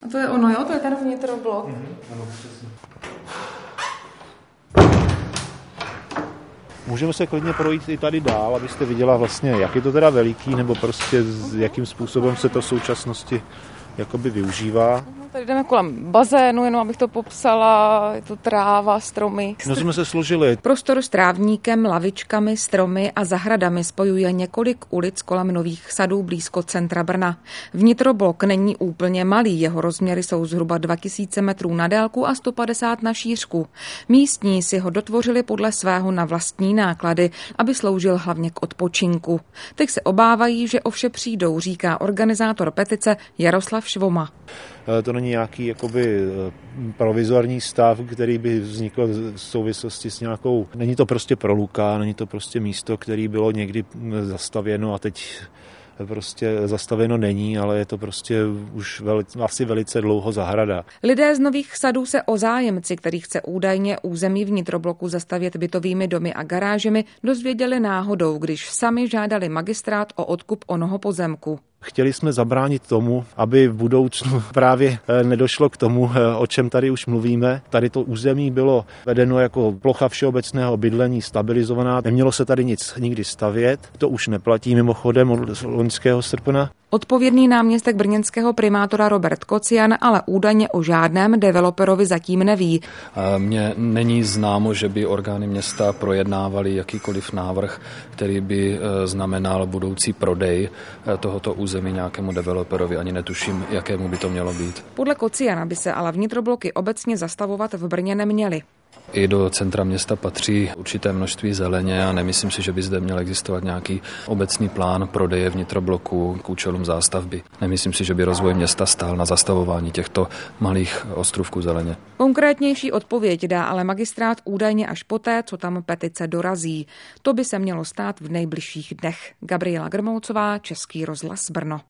To je ono, jo? To je ten vnitroblok. Ano, přesně. Můžeme se klidně projít i tady dál, abyste viděla vlastně, jak je to teda veliký, nebo prostě jakým způsobem se to v současnosti jakoby využívá. Tady jdeme kolem bazénu, jenom abych to popsala, je to tráva, stromy. No jsme se složili. Prostor s trávníkem, lavičkami, stromy a zahradami spojuje několik ulic kolem Nových sadů blízko centra Brna. Vnitroblok není úplně malý, jeho rozměry jsou zhruba 2000 metrů na délku a 150 na šířku. Místní si ho dotvořili podle svého na vlastní náklady, aby sloužil hlavně k odpočinku. Teď se obávají, že o vše přijdou, říká organizátor petice Jaroslav Švoma. To není nějaký jakoby provizorní stav, který by vznikl v souvislosti s nějakou... Není to prostě proluka, není to prostě místo, které bylo někdy zastavěno a teď prostě zastaveno není, ale je to prostě už asi velice dlouho zahrada. Lidé z Nových sadů se o zájemci, který chce údajně území vnitrobloku zastavět bytovými domy a garážemi, dozvěděli náhodou, když sami žádali magistrát o odkup onoho pozemku. Chtěli jsme zabránit tomu, aby v budoucnu právě nedošlo k tomu, o čem tady už mluvíme. Tady to území bylo vedeno jako plocha všeobecného bydlení stabilizovaná. Nemělo se tady nic nikdy stavět. To už neplatí mimochodem od loňského srpna. Odpovědný náměstek brněnského primátora Robert Kocian ale údajně o žádném developerovi zatím neví. Mně není známo, že by orgány města projednávaly jakýkoliv návrh, který by znamenal budoucí prodej tohoto území nějakému developerovi. Ani netuším, jakému by to mělo být. Podle Kociana by se ale vnitrobloky obecně zastavovat v Brně neměly. I do centra města patří určité množství zeleně a nemyslím si, že by zde měl existovat nějaký obecný plán prodeje vnitrobloku k účelům zástavby. Nemyslím si, že by rozvoj města stál na zastavování těchto malých ostrůvků zeleně. Konkrétnější odpověď dá ale magistrát údajně až poté, co tam petice dorazí. To by se mělo stát v nejbližších dnech. Gabriela Grmolcová, Český rozhlas Brno.